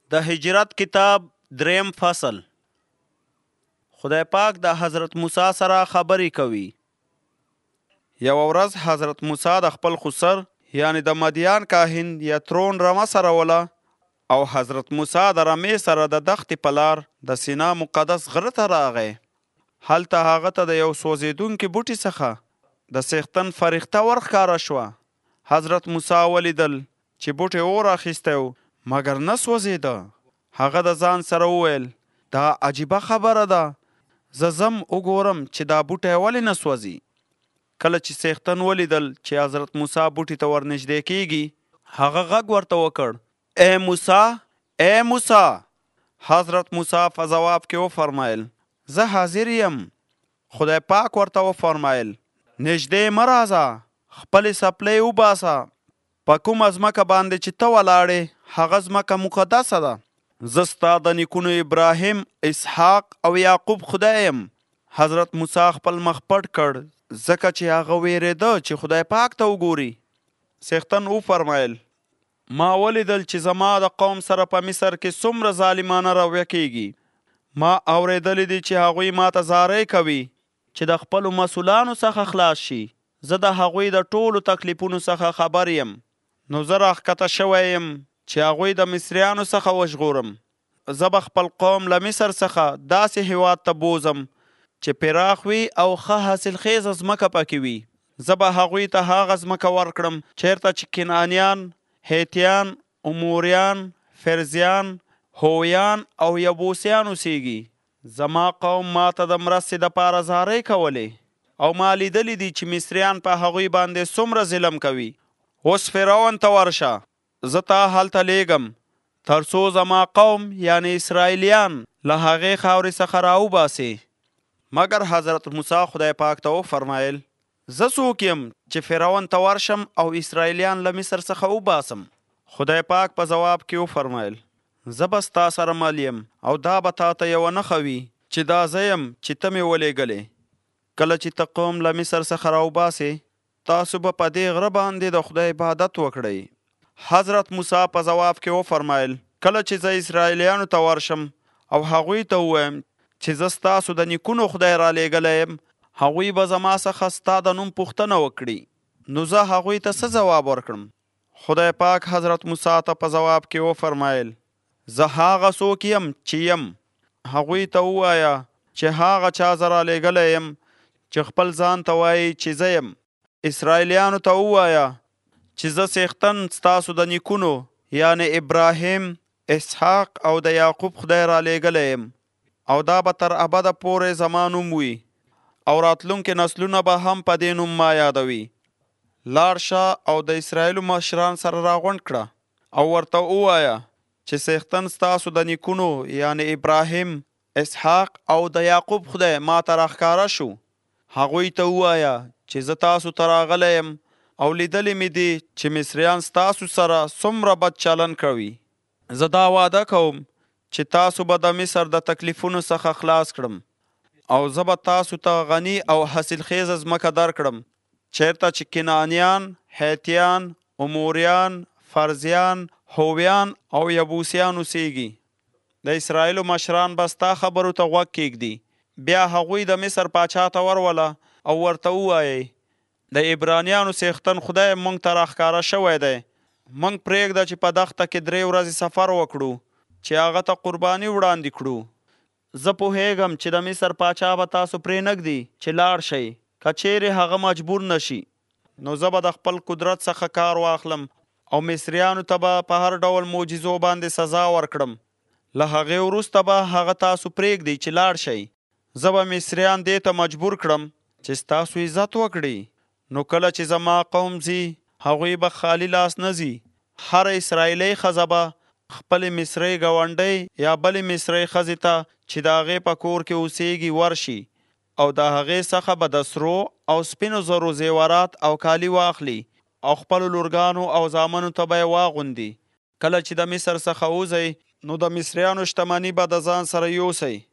د هجرت کتاب 3 فصل. خدای پاک د حضرت موسی سره خبرې کوي. یو ورځ حضرت موسی د خپل خسر یعنی د مدیان کاهن یترون رمه سره وله او حضرت موسی د رمې سره د دښتې په لار د سینا مقدس غره ته راغی. هلته هغه ته د یو سوځېدونکي بوټي څخه د څښتن فرښته ورښکاره شوه. حضرت موسی ولیدل چې بوټی اور اخیستی و مګر نه سوځېده. هغه د ځان سره وویل دا عجیبه خبره ده، زه ځم وګورم چې دا بوټی ولې نه سوځي. کله چې څښتن ولیدل چې حضرت موسی بوټي ته ورنږدې کیږي هغه غږ ورته وکړ، ای موسی ای موسی. حضرت موسی په ځواب کې وفرمایل زه حاضر یم. خدای پاک ورته وفرمایل نږدې مه راځه، خپلې څپلۍ وباسه. په کومه ځمکه باندې چې ته ولاړې هغه ځمکه مقدسه ده. زه ستا د نیکونو ابراهیم، اسحاق او یعقوب خدای یم. حضرت موسی خپل مخ پټ کړ ځکه چې هغه ویرېده چې خدای پاک ته وګوري. څښتن وفرمایل ما ولیدل چې زما د قوم سره په مصر کې څومره ظالمانه رویه کیږي. ما اورېدلی دي چې هغوی ماته زارۍ کوي چې د خپلو مسؤلانو څخه خلاص شي. زه د هغوی د ټولو تکلیفونو څخه خبر یم. نو زه راښکته شوی یم چې هغوی د مصریانو څخه وژغورم. زه به خپل قوم له مصر څخه داسې هیواد ته بوزم چې پراخ وي او ښه حاصلخیزه ځمکه پکې وي. زه به هغوی ته هغه ځمکه ورکړم چیرته چې کنعانیان، هیتیان، اموریان، فرزیان، هویان او یبوسیان اوسیږي. زما قوم ماته د مرستې دپاره زارۍ کولې او ما لیدلی دي چې مصریان په هغوی باندې څومره ظلم کوي. اوس فرعون ته ورشه، زه تا هلته لیږم تر څو زما قوم یعنی اسرائیلیان له هغې خاورې څخه راوباسي. مګر حضرت موسی خدای پاک ته وفرمایل زه څوک یم چې فرعون ته ورشم او اسرائیلیان له مصر څخه وباسم. خدای پاک په ځواب کې وفرمایل زه به ستا سره مل یم او دا به تا ته یوه نښه وي چې دا زه یم چې ته مې ولیږلې. کله چې ته قوم له مصر څخه راوباسې تاسو به په دې غره باندې د خدای عبادت وکړئ. حضرت موسی په ځواب کې وفرمایل کله چې زه اسرائیلیانو ته ورشم او هغوی ته ووایم چې زه ستاسو د نیکونو خدای رالیږلی یم هغوی به زما څخه ستا د نوم پوښتنه وکړي، نو زه هغوی ته څه ځواب ورکړم؟ خدای پاک حضرت موسی ته په ځواب کې وفرمایل زه هغه څوک یم چې یم. هغوی ته ووایه چې هغه چا زه رالیږلی یم چې خپل ځان ته وایي چې زه یم. اسرائیلیانو ته ووایه چې زه څښتن ستاسو د نیکونو یعنی ابراهیم، اسحاق او د یعقوب خدای رالیږلی یم او دا به تر ابده پورې زما نوم وي او راتلونکي نسلونه به هم په دې نوم ما یادوي. لاړ شه او د اسرائیلو مشران سره راغونډ کړه او ورته ووایه چې څښتن ستاسو د نیکونو یعنی ابراهیم، اسحاق او د یعقوب خدای ما ته راښکاره شو. هغوی ته ووایه چې زه تاسو ته راغلی یم او لیدلی مې دي چې مصریان ستاسو سره څومره بد چلن کوي. زه دا وعده کوم چې تاسو به د مصر د تکلیفونو څخه خلاص کړم او زه به تاسو ته غني او حاصلخیزه ځمکه درکړم چیرته چې کنعانیان، هیتیان، اموریان، فرزیان، هویان او یبوسیان اوسیږي. د اسرائیلو مشران به ستا خبرو ته غوږ کیږدي. بیا هغوی د مصر پاچا ته وروله او ورته ووایي د عبرانیانو څښتن خدای موږ ته راښکاره شوی دی. موږ پرېږده چې په دښته کې 3 ورځې سفر وکړو چې هغه ته قرباني وړاندې کړو. زه پوهیږم چې د مصر پاچا به تاسو پرې نږدي چې لاړ شئ. که چیرې هغه مجبور نشي نو زه به د خپل قدرت څخه کار واخلم او مصریانو ته به په هر ډول معجزو باندې سزا ورکړم. له هغې وروسته به هغه تاسو پرېږدي چې لاړ شئ. زه به مصریان دې ته مجبور کړم چې ستاسو عزت وکړي. نو کله چې زما قوم ځي هغوی به خالی لاس نه ځي. هر اسرائیلی ښځه به خپلې مصرۍ ګاونډۍ یا بلې مصرۍ ښځې ته چې د هغې په کور کې اوسیږي ورشي او د هغې څخه به د سرو او سپینو زرو زیورات او کالي واخلي او خپلو لورګانو او زامنو ته به یې واغوندي. کله چې د مصر څخه وځئ نو د مصریانو شتمني به د ځان سره یوسئ